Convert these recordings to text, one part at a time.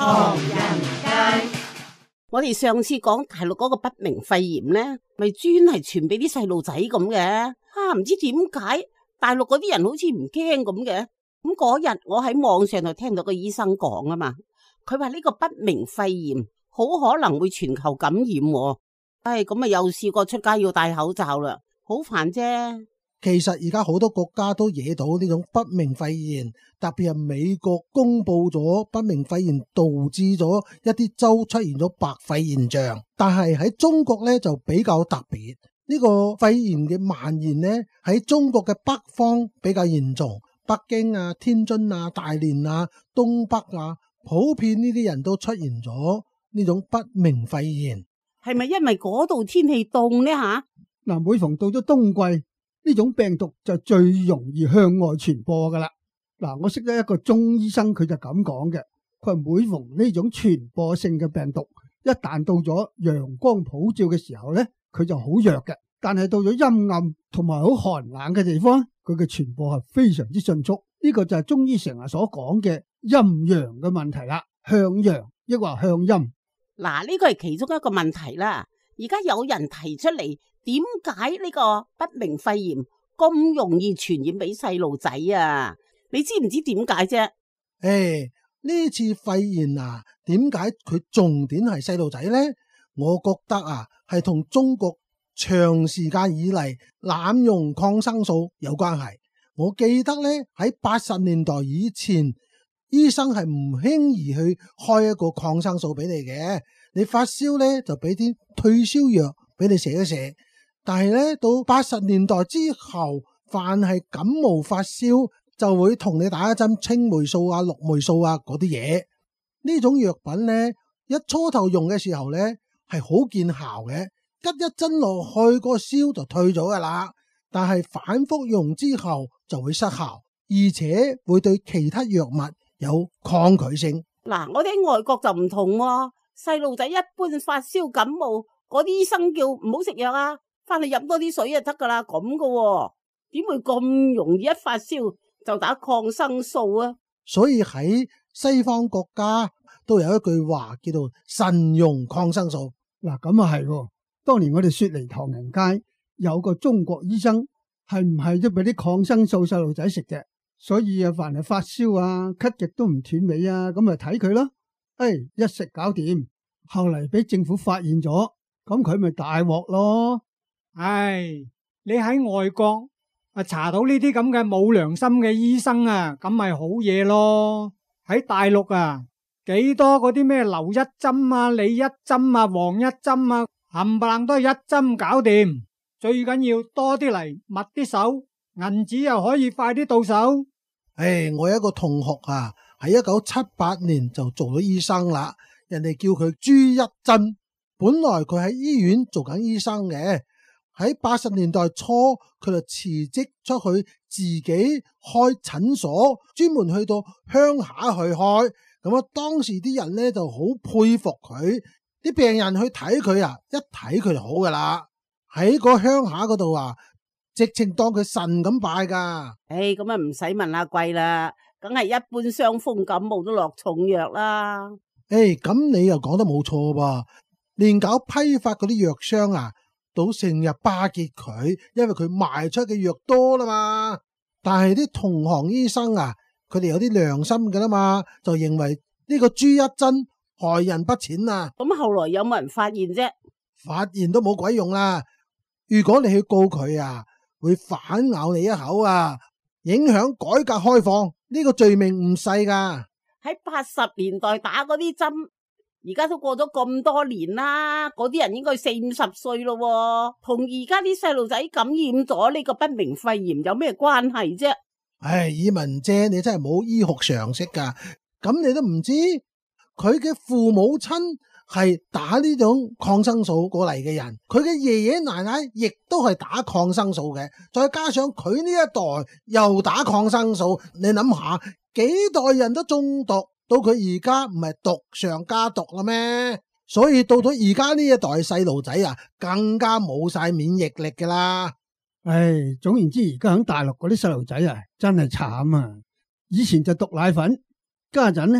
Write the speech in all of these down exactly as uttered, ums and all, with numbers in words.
唐人街。我哋上次講大陸嗰個不明肺炎呢，咪專係傳俾啲細路仔咁嘅。啊，唔知點解大陸嗰啲人好似唔驚咁嘅。咁嗰日我喺網上度聽到個醫生講啊嘛，佢話呢個不明肺炎好可能會全球感染喎。唉，咁啊又試過出街要戴口罩啦，好煩啫。 其實而家好多國家都惹到呢種不明肺炎，特別係美國公布咗不明肺炎導致咗一啲州出現咗白肺現象，但係喺中國咧就比較特別，呢個肺炎嘅蔓延呢，喺中國嘅北方比較嚴重，北京啊、天津啊、大連啊、東北啊，普遍呢啲人都出現咗呢種不明肺炎。 係咪因為嗰度天氣凍呢吓？ 嗱，每逢到咗冬季，呢種病毒就最容易向外傳播噶啦。嗱，我識得一個中醫生，佢就咁講嘅，佢話每逢呢種傳播性嘅病毒，一旦到咗陽光普照嘅時候咧，佢就好弱嘅。但係到咗陰暗同埋好寒冷嘅地方，佢嘅傳播係非常之迅速。呢個就係中醫成日所講嘅陰陽嘅問題啦，向陽抑或向陰。 嗱，呢個係其中一個問題啦。而家有人提出嚟，點解呢個不明肺炎咁容易傳染俾細路仔啊？你知唔知點解啫？ 誒，呢次肺炎啊，點解佢重點係細路仔呢？我覺得啊，係同中國長時間以嚟濫用抗生素有關係。我記得呢，喺八十年代以前，醫生係唔輕易去開一個抗生素俾你嘅。你發燒呢，就俾啲退燒藥俾你食一食。但係呢，到八十年代之後，凡係感冒發燒就會同你打一針青霉素啊、綠霉素啊嗰啲嘢。呢種藥品呢，一初頭用嘅時候呢，係好見效嘅，吉一針落去個燒就退咗噶啦。但係反覆用之後就會失效，而且會對其他藥物有抗拒性。 嗱，我哋喺外國就唔同喎，細路仔一般發燒感冒，嗰啲醫生叫唔好食藥啊，翻去飲多啲水就得噶啦，咁噶喎，點會咁容易一發燒就打抗生素啊？ 所以喺西方國家都有一句話叫做慎用抗生素。 嗱，咁啊係，當年我哋雪梨唐人街有個中國醫生，係唔係都俾啲抗生素細路仔食嘅？所以啊，凡係發燒啊、咳極都唔斷尾啊，咁咪睇佢咯。誒、哎，一食搞掂。後嚟俾政府發現咗，咁佢咪大鑊咯。 唉，你喺外國啊查到呢啲咁嘅冇良心嘅醫生啊，咁咪好嘢咯。喺大陸啊，幾多嗰啲咩留一針啊、李一針啊、黃一針啊，冚唪唥都係一針搞掂。最緊要多啲嚟，密啲手，銀紙又可以快啲到手。 誒、哎，我有一個同學啊，喺一九七八年就做咗醫生啦。人哋叫佢朱一真，本來佢喺醫院做緊醫生嘅，喺八十年代初佢就辭職出去自己開診所，專門去到鄉下去開。咁啊，當時啲人咧就好佩服佢，啲病人去睇佢啊，一睇佢就好噶啦。喺個鄉下嗰度啊，直情當佢神咁拜噶。 誒，咁啊唔使問阿貴啦，梗係一般傷風感冒都落重藥啦。 誒，咁你又講得冇錯噃，連搞批發嗰啲藥商啊，都成日巴結佢，因為佢賣出嘅藥多啦嘛。但係啲同行醫生啊，佢哋有啲良心噶啦嘛，就認為呢個朱一真害人不淺啊。 咁後來有冇人發現啫？ 發現都冇鬼用啦。如果你去告佢啊，會反咬你一口啊，影響改革開放，呢個罪名唔細噶。 喺八十年代打嗰啲針，而家都過咗咁多年啦，嗰啲人應該四五十歲咯，同而家啲細路仔感染咗呢個不明肺炎有咩關係啫？ 唉，以文姐，你真係冇醫學常識噶，咁你都唔知佢嘅父母親係打呢種抗生素過嚟嘅人，佢嘅爺爺奶奶亦都係打抗生素嘅，再加上佢呢一代又打抗生素，你諗下幾代人都中毒，到佢而家唔係毒上加毒啦咩？所以到咗而家呢一代細路仔啊，更加冇晒免疫力噶啦。 唉，總言之，而家喺大陸嗰啲細路仔啊，真係慘啊！以前就毒奶粉，家陣呢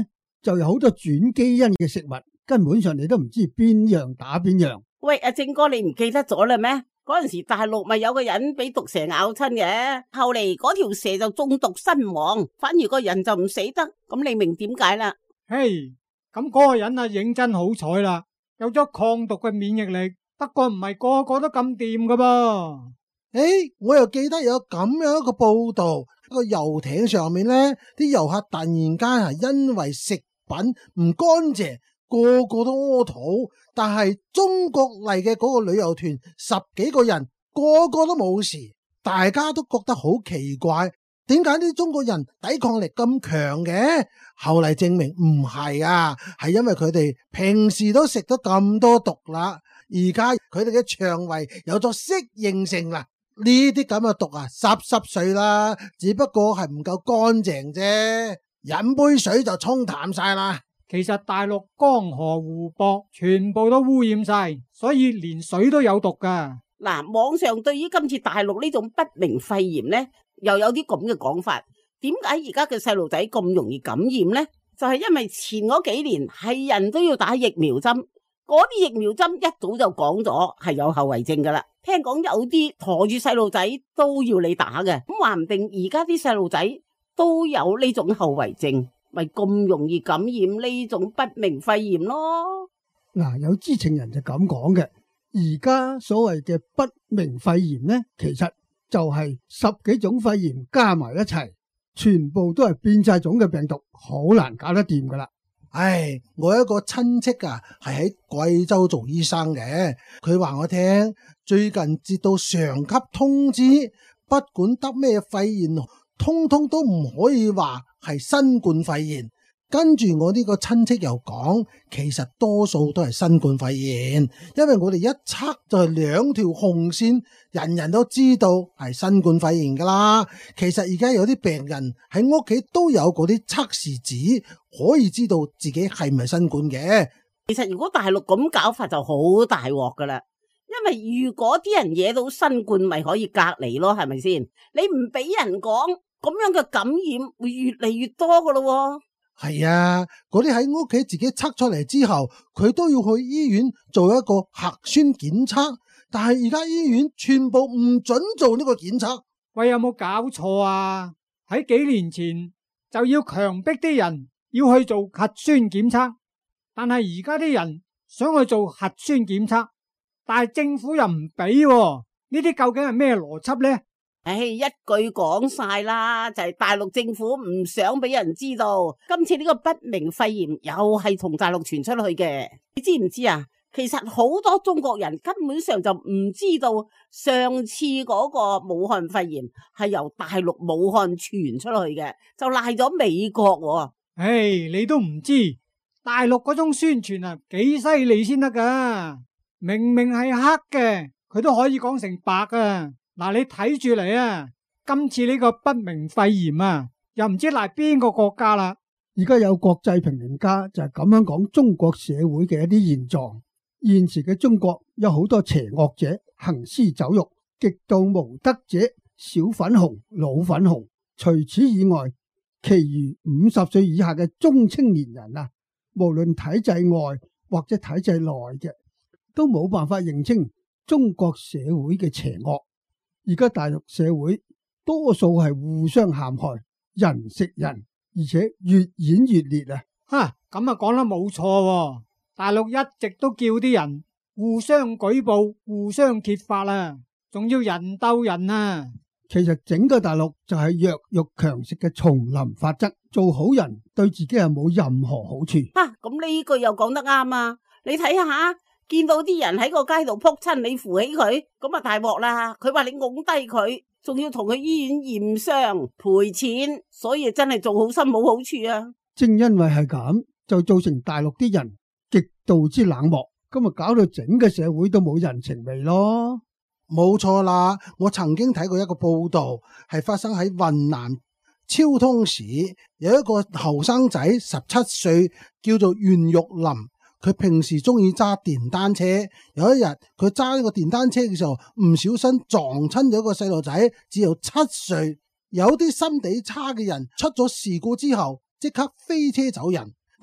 就有好多轉基因嘅食物，根本上你都唔知邊樣打邊樣。 喂，阿正哥，你唔記得咗啦咩？嗰陣時大陸咪有個人俾毒蛇咬親嘅，後嚟嗰條蛇就中毒身亡，反而個人就唔死得。咁你明點解啦？ 嘿，咁嗰個人啊認真好彩啦，有咗抗毒嘅免疫力。不過唔係個個都咁掂噶噃。 誒，我又記得有咁樣一個報道，一個遊艇上面呢啲遊客突然間係因為食品唔乾淨，個個都屙肚，但係中國嚟嘅嗰個旅遊團十幾個人個個都冇事，大家都覺得好奇怪，點解啲中國人抵抗力咁強嘅？後嚟證明唔係啊，係因為佢哋平時都食咗咁多毒啦。而家佢哋嘅腸胃有咗適應性啦，呢啲咁嘅毒啊濕濕碎啦，只不過係唔夠乾淨啫，飲杯水就沖淡晒啦。 其實大陸江河湖泊全部都污染晒，所以連水都有毒噶。 嗱，網上對於今次大陸呢種不明肺炎呢，又有啲咁嘅講法。點解而家嘅細路仔咁容易感染呢？就係因為前嗰幾年係人都要打疫苗針。嗰啲疫苗針一早就講咗係有後遺症噶啦，聽講有啲馱住細路仔都要你打嘅，咁話唔定而家啲細路仔都有呢種後遺症，咪咁容易感染呢種不明肺炎咯。 嗱，有知情人就咁講嘅，而家所謂嘅不明肺炎呢，其實就係十幾種肺炎加埋一齊，全部都係變晒種嘅病毒，好難搞得掂噶啦。 唉，我有一個親戚啊，係喺貴州做醫生嘅，佢話我聽，最近接到上級通知，不管得咩肺炎，通通都唔可以話係新冠肺炎。跟住我呢個親戚又講，其實多數都係新冠肺炎，因為我哋一測就係兩條紅線，人人都知道係新冠肺炎噶啦。其實而家有啲病人喺屋企都有嗰啲測試紙，可以知道自己係唔係新冠嘅。 其實如果大陸咁搞法就好大鑊噶啦，因為如果啲人惹到新冠，咪可以隔離咯，係咪先？你唔俾人講，咁樣嘅感染會越嚟越多噶咯。 係啊，嗰啲喺屋企自己測出嚟之後，佢都要去醫院做一個核酸檢測，但係而家醫院全部唔准做呢個檢測。 喂，有冇搞錯啊？喺幾年前就要強迫啲人要去做核酸檢測，但係而家啲人想去做核酸檢測，但係政府又唔俾喎，呢啲究竟係咩邏輯呢？ 唉，一句講晒啦，就係大陸政府唔想俾人知道，今次呢個不明肺炎又係從大陸傳出去嘅。你知唔知啊？其實好多中國人根本上就唔知道上次嗰個武漢肺炎係由大陸武漢傳出去嘅，就賴咗美國喎。 唉，你都唔知大陸嗰種宣傳啊幾犀利先得噶，明明係黑嘅，佢都可以講成白啊！嗱，你睇住嚟啊！今次呢個不明肺炎啊，又唔知賴邊個國家啦。 而家有國際評論家就係咁樣講中國社會嘅一啲現狀。現時嘅中國有好多邪惡者行屍走肉，極度無德者小粉紅、老粉紅。除此以外，其餘五十歲以下嘅中青年人啊，無論體制外或者體制內嘅，都冇辦法認清中國社會嘅邪惡。而家大陸社會多數係互相陷害，人食人，而且越演越烈啊！ 哈，咁啊講得冇錯喎，大陸一直都叫啲人互相舉報、互相揭發啊，仲要人鬥人啊！ 其實整個大陸就係弱肉強食嘅叢林法則，做好人對自己係冇任何好處。 啊，咁呢句又講得啱啊！你睇下。見到啲人喺個街度撲親，你扶起佢，咁啊大鑊啦！佢話你拱低佢，仲要同佢醫院驗傷賠錢，所以真係做好心冇好處啊！ 正因為係咁，就造成大陸啲人極度之冷漠，咁啊搞到整個社會都冇人情味咯。 冇錯啦，我曾經睇過一個報道，係發生喺雲南昭通市，有一個後生仔十七歲，叫做袁玉林。佢平時中意揸電單車，有一日佢揸呢個電單車嘅時候，唔小心撞親咗個細路仔，只有七歲。有啲心地差嘅人出咗事故之後，即刻飛車走人。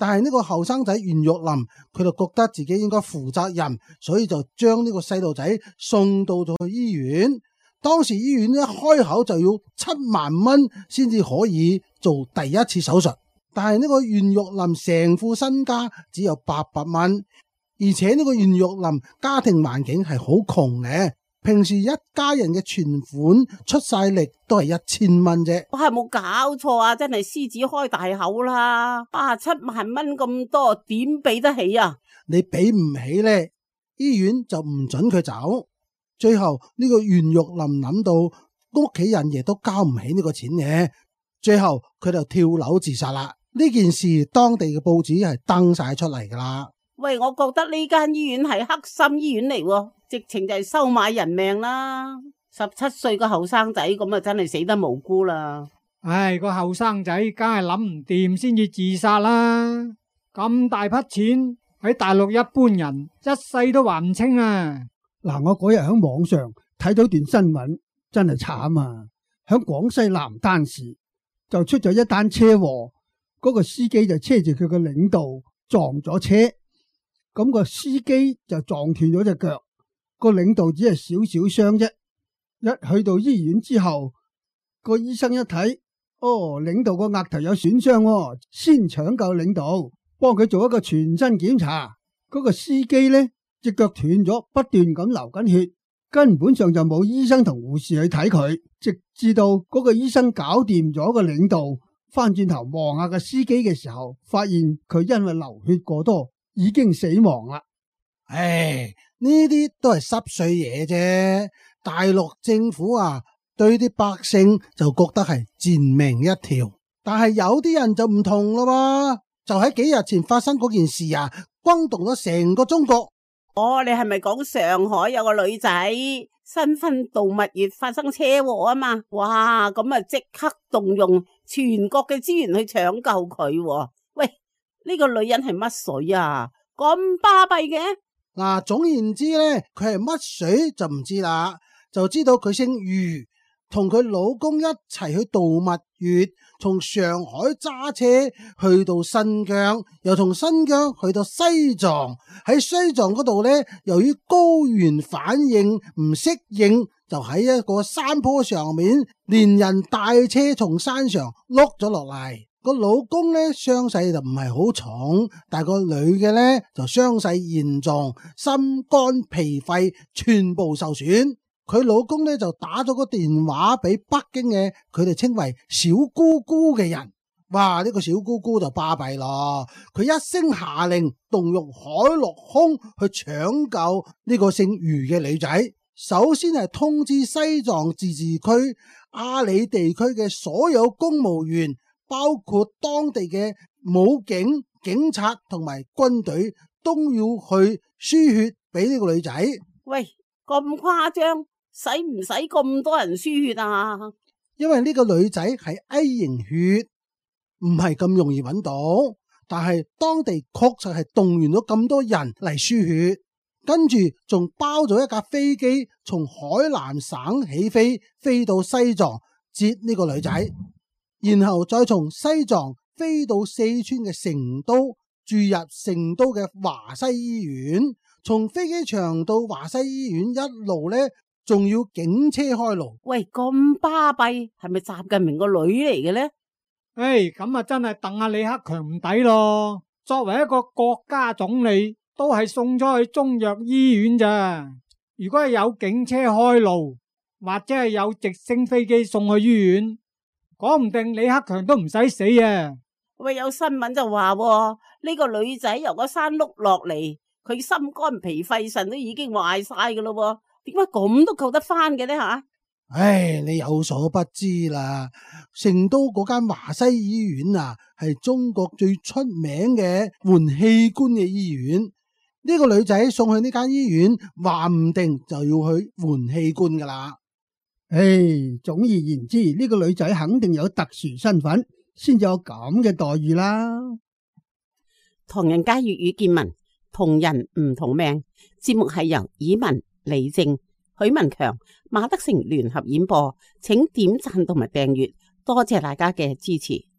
但係呢個後生仔袁玉林佢就覺得自己應該負責任，所以就將呢個細路仔送到咗去醫院。當時醫院一開口就要七萬蚊先至可以做第一次手術，但係呢個袁玉林成副身家只有八百蚊，而且呢個袁玉林家庭環境係好窮嘅，平時一家人嘅存款出晒力都係一千蚊啫。 我係冇搞錯啊！真係獅子開大口啦！啊，七萬蚊咁多，點俾得起啊？ 你俾唔起呢，醫院就唔准佢走。最後呢個袁玉林諗到屋企人亦都交唔起呢個錢嘅，最後佢就跳樓自殺啦。呢件事當地嘅報紙係登晒出嚟噶啦。 喂，我覺得呢間醫院係黑心醫院嚟，直情就係收買人命啦！十七歲個後生仔咁啊，真係死得無辜啦！ 唉，個後生仔梗係諗唔掂先至自殺啦！咁大筆錢喺大陸一般人一世都還唔清啊！ 嗱，我嗰日喺網上睇到段新聞，真係慘啊！喺廣西南丹市就出咗一單車禍，嗰個司機就車住佢個領導撞咗車，咁個司機就撞斷咗隻腳，個領導只係少少傷啫。一去到醫院之後，個醫生一睇，哦，領導個額頭有損傷喎，先搶救領導，幫佢做一個全身檢查。嗰個司機呢，隻腳斷咗，不斷咁流緊血，根本上就冇醫生同護士去睇佢，直至到嗰個醫生搞掂咗個領導，翻轉頭望下個司機嘅時候，發現佢因為流血過多已經死亡啦。 唉，呢啲都係濕碎嘢啫。大陸政府啊，對啲百姓就覺得係賤命一條，但係有啲人就唔同咯喎。就喺幾日前發生嗰件事啊，轟動咗成個中國。 哦，你係咪講上海有個女仔新婚度蜜月發生車禍啊嘛？哇，咁啊即刻動用全國嘅資源去搶救佢啊。喂，呢個女人係乜水啊？咁巴閉嘅？ 嗱，總言之咧，佢係乜水就唔知啦，就知道佢姓余，同佢老公一齊去度蜜月，從上海揸車去到新疆，又從新疆去到西藏。喺西藏嗰度呢，由於高原反應唔適應，就喺一個山坡上面，連人帶車從山上碌咗落嚟。個老公呢，傷勢就唔係好重，但係個女嘅呢，就傷勢嚴重，心肝脾肺全部受損。佢老公呢，就打咗個電話俾北京嘅佢哋稱為小姑姑嘅人。哇！呢個小姑姑就巴閉咯，佢一聲下令，動用海陸空去搶救呢個姓余嘅女仔。首先係通知西藏自治區阿里地區嘅所有公務員，包括當地嘅武警、警察同埋軍隊，都要去輸血俾呢個女仔。 喂，咁誇張，使唔使咁多人輸血啊？ 因為呢個女仔係 A 型血，唔係咁容易揾到，但係當地確實係動員咗咁多人嚟輸血，跟住仲包咗一架飛機從海南省起飛，飛到西藏接呢個女仔。然後再從西藏飛到四川嘅成都，住入成都嘅華西醫院，從飛機場到華西醫院一路呢，仲要警車開路。 喂，咁巴閉，係咪習近平個女嚟嘅呢？ 唉，咁啊真係戥阿李克強唔抵咯。作為一個國家總理，都係送咗去中藥醫院咋。如果係有警車開路，或者係有直升飛機送去醫院，講唔定李克強都唔使死啊！ 喂，有新聞就話呢個女仔由個山碌落嚟，佢心肝脾肺腎都已經壞晒噶咯，點解咁都救得翻嘅呢？吓？ 唉，你有所不知啦，成都嗰間華西醫院啊，係中國最出名嘅換器官嘅醫院。呢個女仔送去呢間醫院，話唔定就要去換器官噶啦。 唉，總而言之，呢個女仔肯定有特殊身份，先至有咁嘅待遇啦。 唐人街粵語見聞，同人唔同命。節目係由以文、李正、許文強、馬德成聯合演播，請點讚同埋訂閱，多謝大家嘅支持。